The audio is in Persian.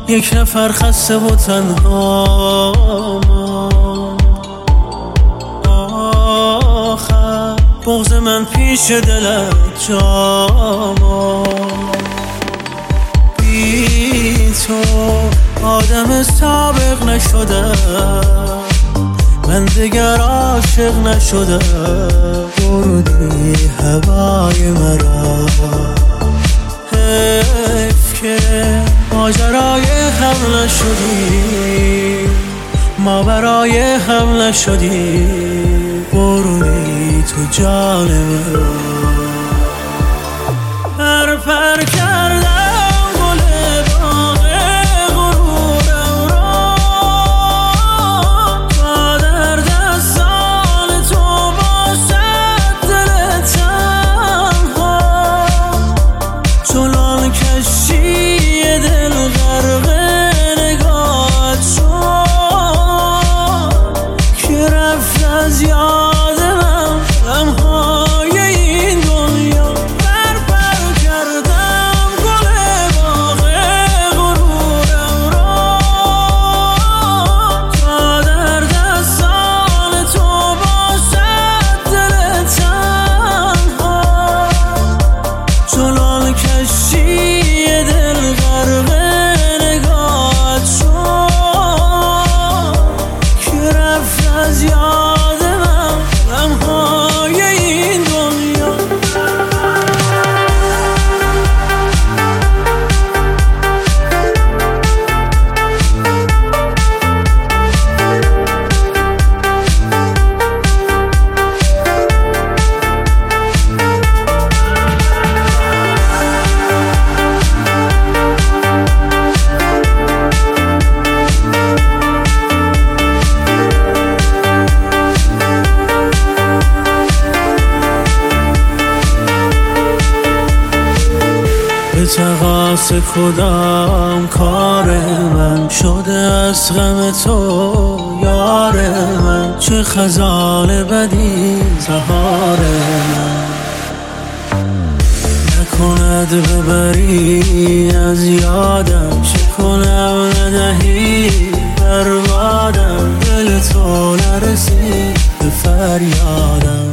یک نفر خسته و تنها آخر بغض من پیش دلت جاما بی تو آدم سابق نشدم من دیگر عاشق نشدم بردی هوای مرا حیف که ماجرای هم نشدی ما برای هم نشدی بردی تو جان مرا پر کردم گل باغ غرورم را تا در دستان تو باشد دل تنها چنان کشتی دل غرق نگاهت شد که رفت از یاد من غمهای این دنیا پر کردم گل باغ غرورم را تا در دستان تو باشد دل تنها چنان کشتی دل غرق نگاهت شد که رفت از یاد من غمهای این دنیا به تقاص کدام کار من شده از غم تو یار من چه خزان بدی زهار من نکند ببری از یادم چه کنم ندهی بربادم دل تو نرسید به فریادم